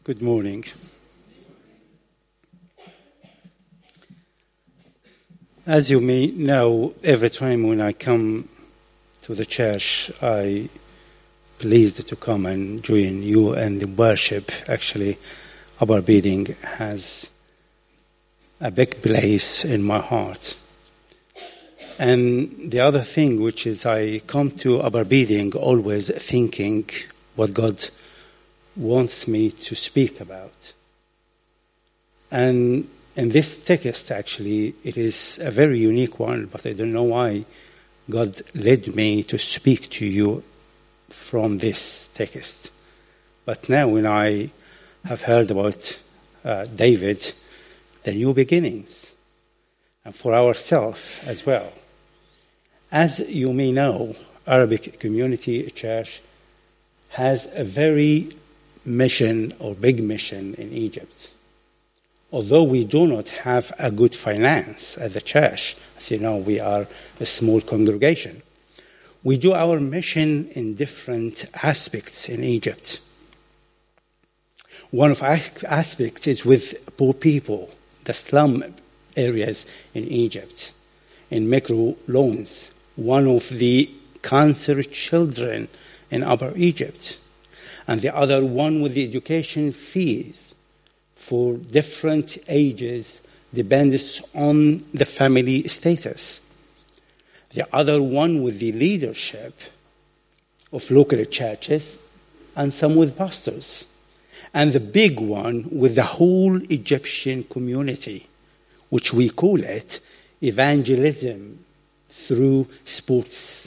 Good morning. As you may know, every time when I come to the church, I pleased to come and join you and the worship. Actually, Aberdeen has a big place in my heart. And the other thing, which is I come to Aberdeen always thinking what God wants me to speak about. And in this text, actually, it is a very unique one, but I don't know why God led me to speak to you from this text. But now when I have heard about David, the new beginnings, and for ourselves as well. As you may know, Arabic Community Church has a very big mission in Egypt. Although we do not have a good finance at the church, as you know, we are a small congregation. We do our mission in different aspects in Egypt. One of aspects is with poor people, the slum areas in Egypt, in microloans, one of the cancer children in Upper Egypt, and the other one with the education fees for different ages depends on the family status. The other one with the leadership of local churches and some with pastors. And the big one with the whole Egyptian community, which we call it evangelism through sports.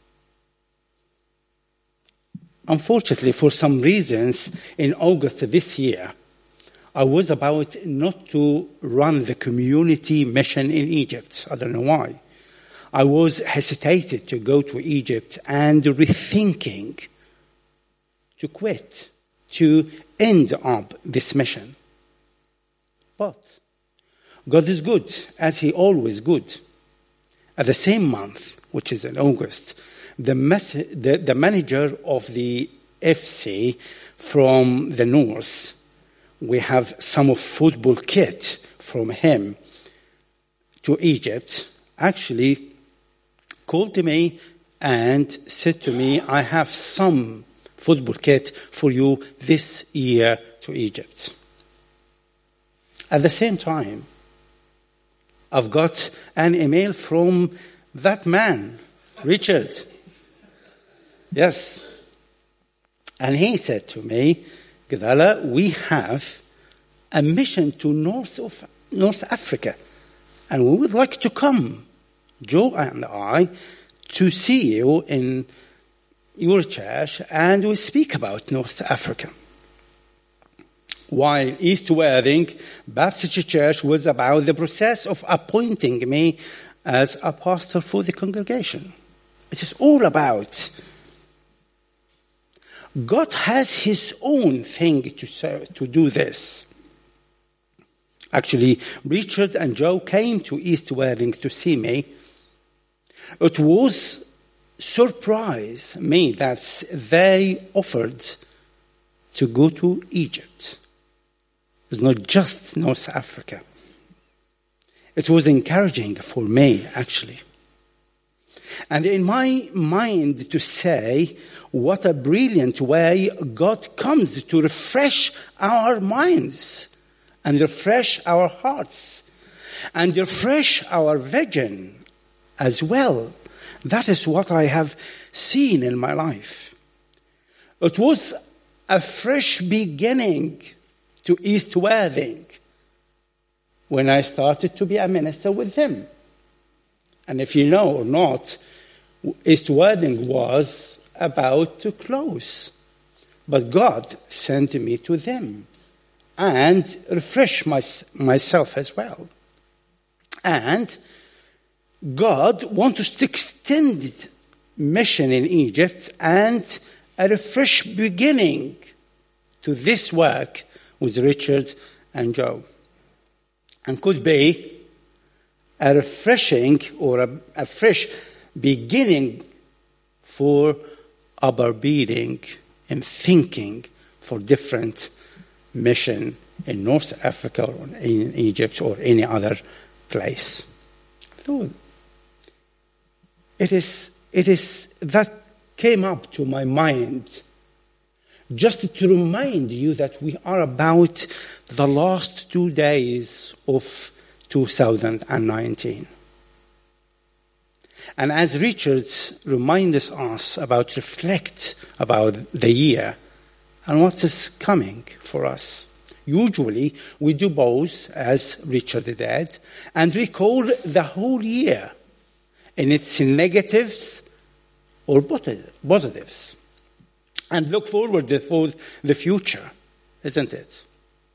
Unfortunately, for some reasons, in August this year, I was about not to run the community mission in Egypt. I don't know why. I was hesitated to go to Egypt and rethinking to quit, to end up this mission. But God is good, as He always good. At the same month, which is in August, the manager of the FC from the north, we have some of football kit from him to Egypt, actually called to me and said to me, I have some football kit for you this year to Egypt. At the same time, I've got an email from that man, Richard. Yes. And he said to me, Gdala, we have a mission to North Africa, and we would like to come, Joe and I, to see you in your church, and we speak about North Africa. While East Worthing Baptist Church was about the process of appointing me as a pastor for the congregation. It is all about God has His own thing to do this. Actually, Richard and Joe came to East Worthing to see me. It was surprise me that they offered to go to Egypt. It was not just North Africa. It was encouraging for me, actually. And in my mind to say, what a brilliant way God comes to refresh our minds and refresh our hearts and refresh our vision as well. That is what I have seen in my life. It was a fresh beginning to East Worthing when I started to be a minister with them. And if you know or not, East Worthing was about to close. But God sent me to them and refreshed myself as well. And God wants us to extend mission in Egypt and a fresh beginning to this work with Richard and Joe. And could be a refreshing or a fresh beginning for Aberdeen in thinking for different mission in North Africa or in Egypt or any other place. So it is that came up to my mind just to remind you that we are about the last 2 days of 2019. And as Richard reminds us about reflect about the year and what is coming for us. Usually we do both, as Richard did, and recall the whole year in its negatives or positives. And look forward for the future, isn't it?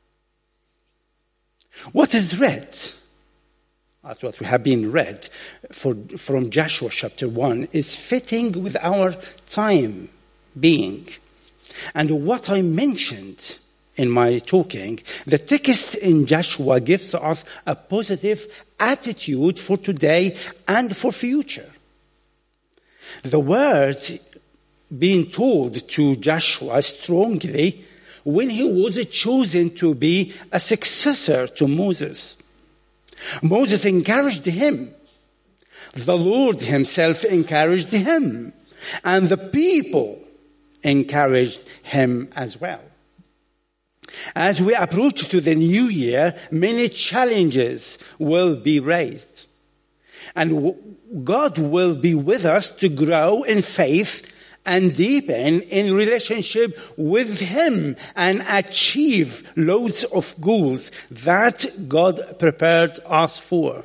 What is read? That's what we have been read from Joshua chapter 1 is fitting with our time being. And what I mentioned in my talking, the text in Joshua gives us a positive attitude for today and for future. The words being told to Joshua strongly when he was chosen to be a successor to Moses. Moses encouraged him. The Lord himself encouraged him. And the people encouraged him as well. As we approach to the new year, many challenges will be raised. And God will be with us to grow in faith and deepen in relationship with Him and achieve loads of goals that God prepared us for.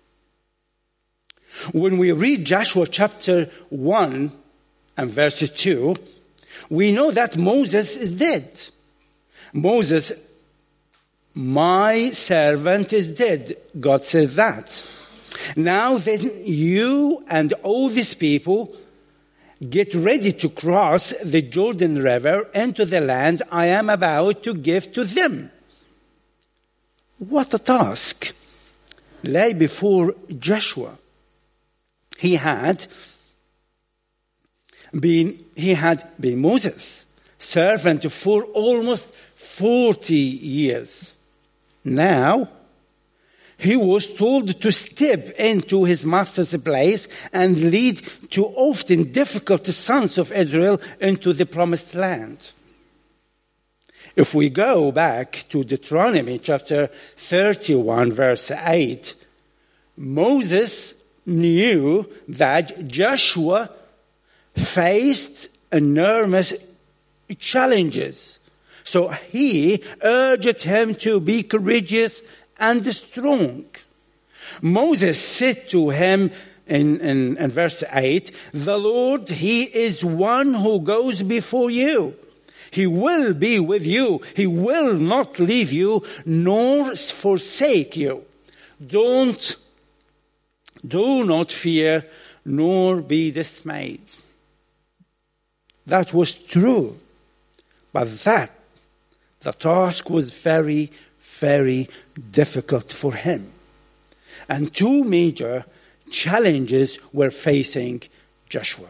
When we read Joshua chapter 1 and verse 2, we know that Moses is dead. Moses, my servant, is dead. God said that. Now then, you and all these people get ready to cross the Jordan River into the land I am about to give to them. What a task lay before Joshua. He had been Moses' servant for almost 40 years. Now, he was told to step into his master's place and lead two often difficult sons of Israel into the promised land. If we go back to Deuteronomy chapter 31, verse 8, Moses knew that Joshua faced enormous challenges. So he urged him to be courageous and strong. Moses said to him in verse 8, the Lord, He is one who goes before you. He will be with you. He will not leave you nor forsake you. Do not fear nor be dismayed. That was true. But the task was very, very difficult for him. And two major challenges were facing Joshua.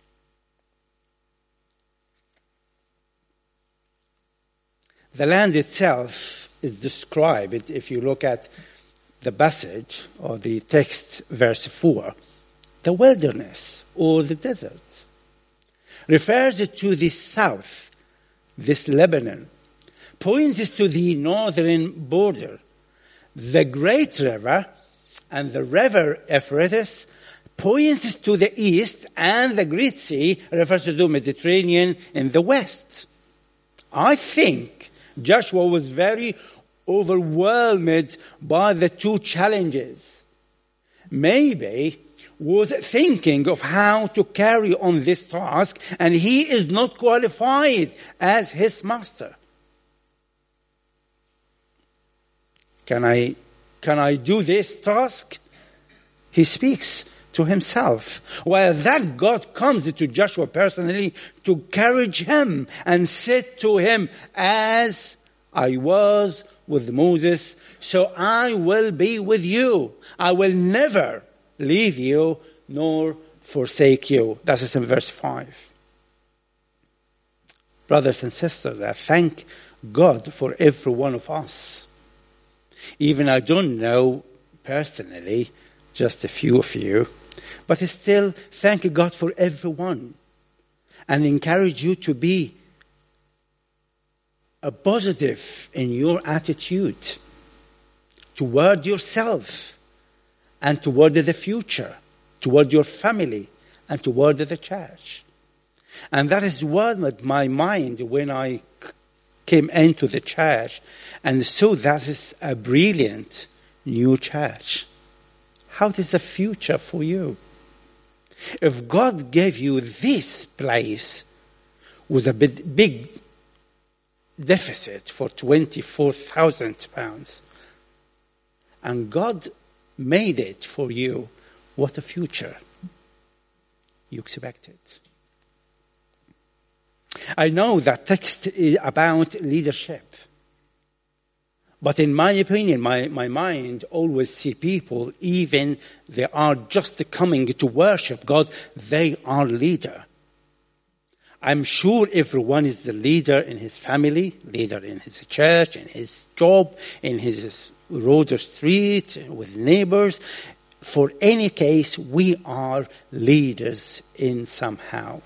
The land itself is described, if you look at the passage or the text, verse 4, the wilderness or the desert refers to the south, this Lebanon, points to the northern border. The great river and the river Euphrates points to the east, and the Great Sea refers to the Mediterranean in the west. I think Joshua was very overwhelmed by the two challenges. Maybe was thinking of how to carry on this task, and he is not qualified as his master. Can I do this task? He speaks to himself. While that God comes to Joshua personally to encourage him and said to him, as I was with Moses, so I will be with you. I will never leave you nor forsake you. That is in verse 5. Brothers and sisters, I thank God for every one of us. Even I don't know personally, just a few of you, but still thank God for everyone and encourage you to be a positive in your attitude toward yourself and toward the future, toward your family and toward the church. And that is what my mind when I came into the church and saw that is a brilliant new church. How is the future for you? If God gave you this place with a big deficit for £24,000 and God made it for you, what a future you expected. I know that text is about leadership. But in my opinion, my mind always see people, even they are just coming to worship God, they are leader. I'm sure everyone is the leader in his family, leader in his church, in his job, in his road or street, with neighbors. For any case, we are leaders in somehow.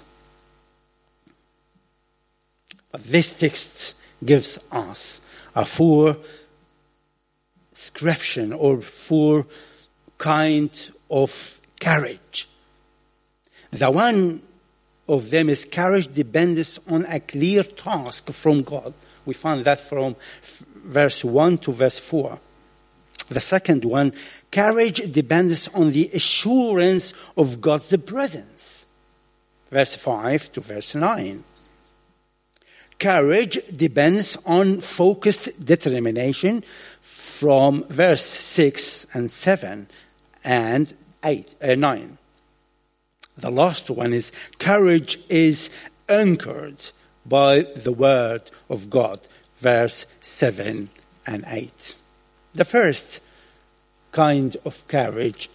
But this text gives us a four description or four kind of courage. The one of them is courage depends on a clear task from God. We find that from verse 1 to verse 4. The second one, courage depends on the assurance of God's presence. Verse 5 to verse 9. Courage depends on focused determination from verse 6 and 7 and 9. The last one is courage is anchored by the word of God, verse 7 and 8. The first kind of courage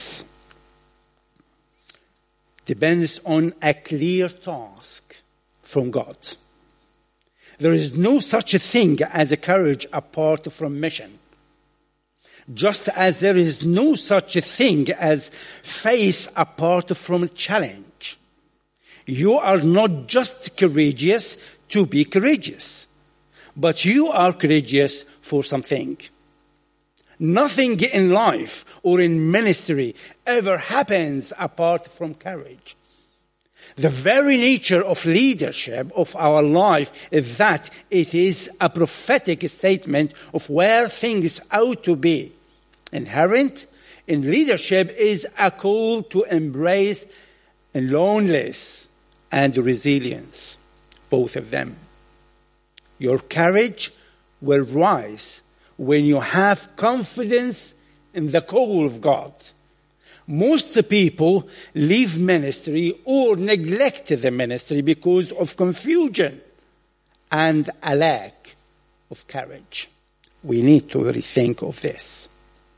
depends on a clear task from God. There is no such a thing as a courage apart from mission. Just as there is no such a thing as faith apart from a challenge. You are not just courageous to be courageous, but you are courageous for something. Nothing in life or in ministry ever happens apart from courage. The very nature of leadership of our life is that it is a prophetic statement of where things ought to be. Inherent in leadership is a call to embrace loneliness and resilience, both of them. Your courage will rise when you have confidence in the call of God. Most people leave ministry or neglect the ministry because of confusion and a lack of courage. We need to rethink of this.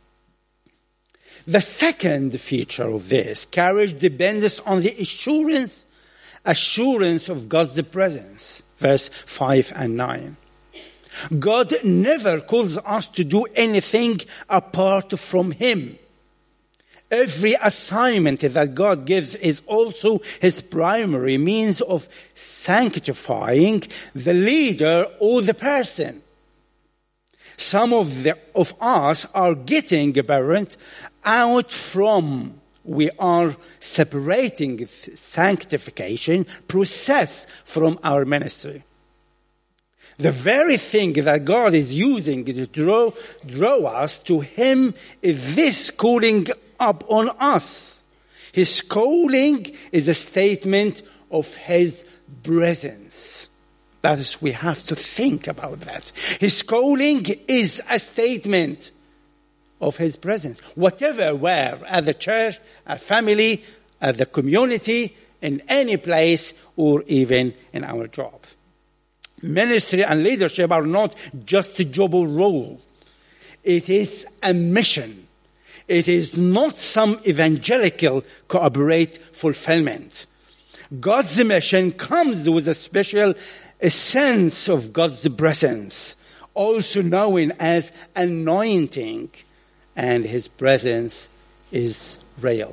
The second feature of this, courage depends on the assurance of God's presence. Verse 5 and 9. God never calls us to do anything apart from Him. Every assignment that God gives is also His primary means of sanctifying the leader or the person. Some of us are getting burnt out from, we are separating the sanctification process from our ministry. The very thing that God is using to draw us to Him is this calling up on us. His calling is a statement of His presence. That is, we have to think about that. His calling is a statement of His presence. Whatever, where, at the church, at family, at the community, in any place, or even in our job. Ministry and leadership are not just a job or role. It is a mission. It is not some evangelical corporate fulfillment. God's mission comes with a special a sense of God's presence, also known as anointing, and his presence is real.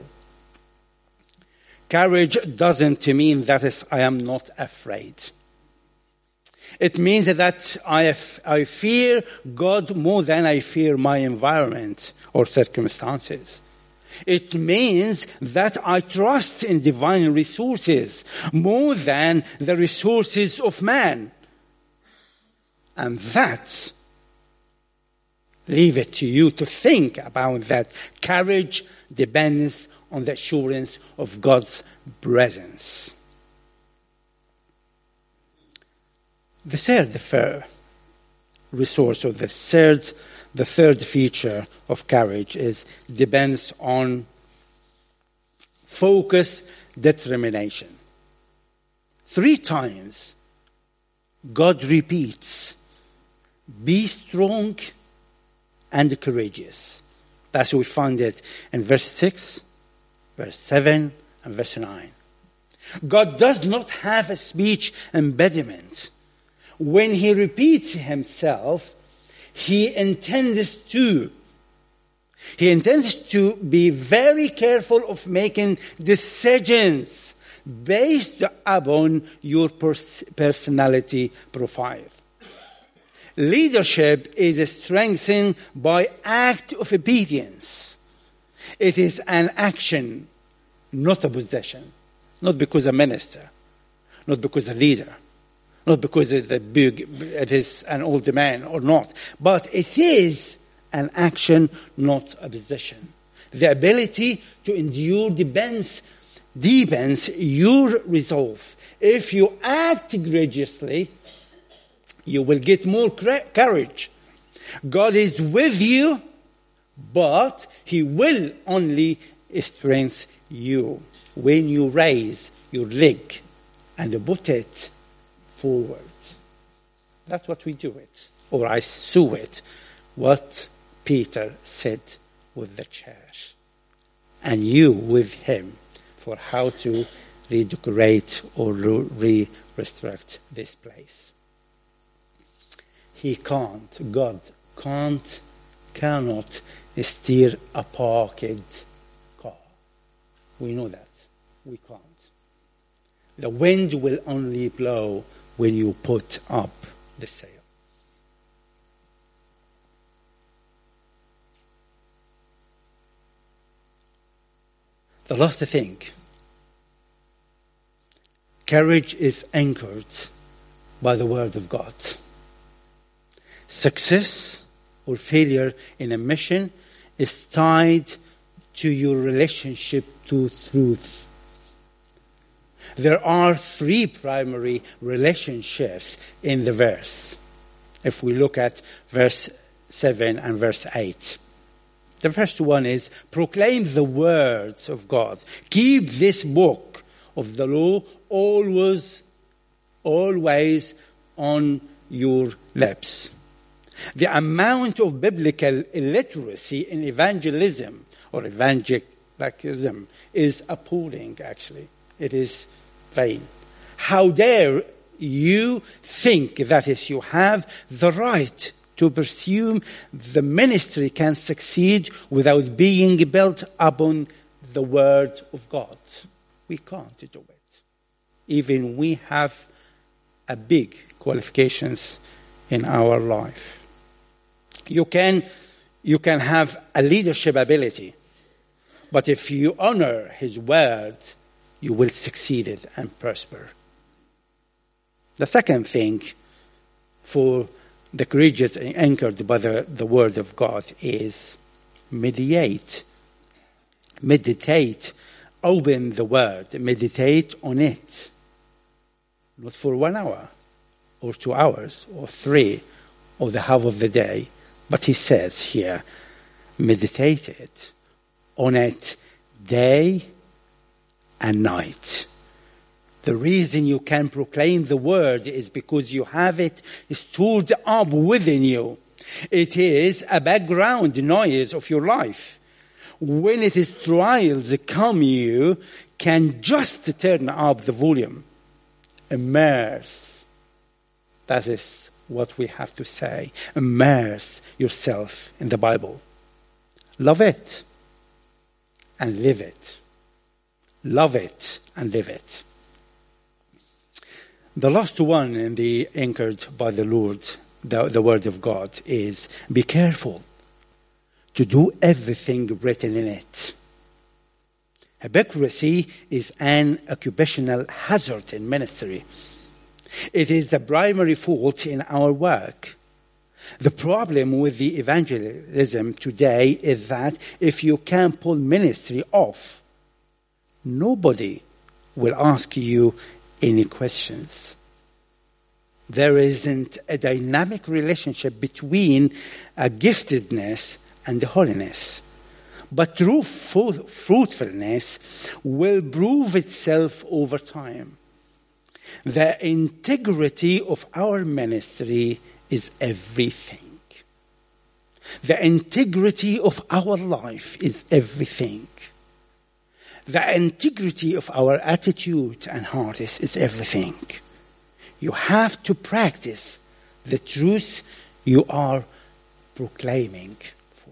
Courage doesn't mean that I am not afraid. It means that I fear God more than I fear my environment or circumstances. It means that I trust in divine resources more than the resources of man. And that, leave it to you to think about that. Courage depends on the assurance of God's presence. The third resource, or the third feature of courage depends on focus, determination. 3 times God repeats, be strong and courageous. That's we find it in verse 6, verse 7, and verse 9. God does not have a speech impediment. When he repeats himself, he intends to be very careful of making decisions based upon your personality profile. Leadership is strengthened by act of obedience. It is an action, not a possession. Not because a minister, not because a leader, not because it is an older man or not, but it is an action, not a possession. The ability to endure deepens your resolve. If you act courageously, you will get more courage. God is with you, but he will only strengthen you when you raise your leg and put it forward. That's what we do it. Or I saw it, what Peter said with the church. And you with him for how to redecorate or reconstruct this place. God cannot steer a parked car. We know that. We can't. The wind will only blow when you put up the sail. The last thing, courage is anchored by the Word of God. Success or failure in a mission is tied to your relationship to truth. There are 3 primary relationships in the verse. If we look at verse 7 and verse 8. The first one is, proclaim the words of God. Keep this book of the law always on your lips. The amount of biblical illiteracy in evangelism or evangelicalism is appalling, actually. It is vain. How dare you think that is you have the right to pursue the ministry can succeed without being built upon the word of God. We can't do it. Even we have a big qualifications in our life. You can have a leadership ability, but if you honor his word, you will succeed and prosper. The second thing for the courageous anchored by the word of God is meditate. Meditate. Open the word. Meditate on it. Not for 1 hour or 2 hours or 3 or the half of the day. But he says here, meditate on it day and night. The reason you can proclaim the word is because you have it stored up within you. It is a background noise of your life. When it is trials come, you can just turn up the volume. Immerse That is what we have to say. Immerse yourself in the Bible. Love it and live it. Love it and live it. The last one in the anchored by the Lord, the word of God, is be careful to do everything written in it. Hypocrisy is an occupational hazard in ministry. It is the primary fault in our work. The problem with the evangelism today is that if you can pull ministry off, nobody will ask you any questions. There isn't a dynamic relationship between giftedness and holiness. But true fruitfulness will prove itself over time. The integrity of our ministry is everything. The integrity of our life is everything. The integrity of our attitude and heart is everything. You have to practice the truth you are proclaiming for.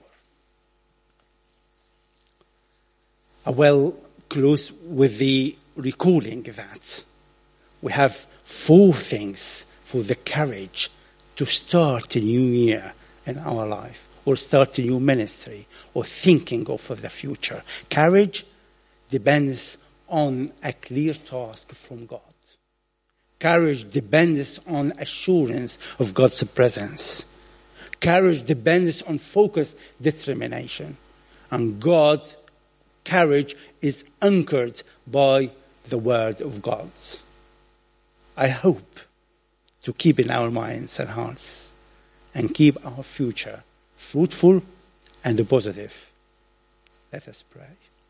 I will close with the recalling that we have 4 things for the courage to start a new year in our life, or start a new ministry, or thinking of the future. Courage depends on a clear task from God. Courage depends on assurance of God's presence. Courage depends on focused determination. And God's courage is anchored by the Word of God. I hope to keep in our minds and hearts and keep our future fruitful and positive. Let us pray.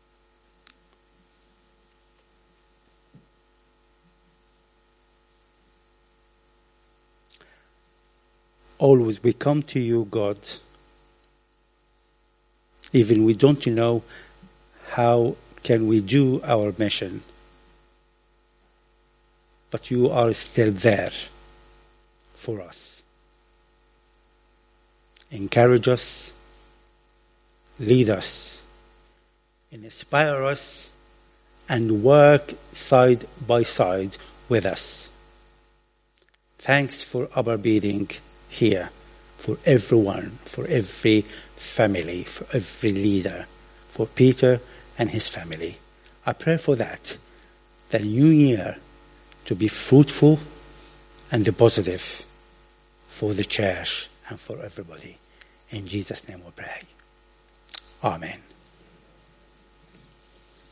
Always we come to you, God, even we don't know how can we do our mission, but you are still there for us. Encourage us, lead us, inspire us, and work side by side with us. Thanks for our being here, for everyone, for every family, for every leader, for Peter and his family. I pray for that, the new year to be fruitful and positive for the church and for everybody. In Jesus' name we pray. Amen.